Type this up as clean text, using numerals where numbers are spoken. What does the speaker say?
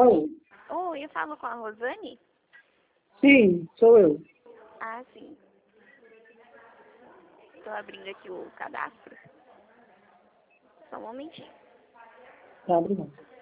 Alô? Oi, eu falo com a Rosane? Sim, sou eu. Ah, sim. Estou abrindo aqui o cadastro. Só um momentinho. Tá, obrigado.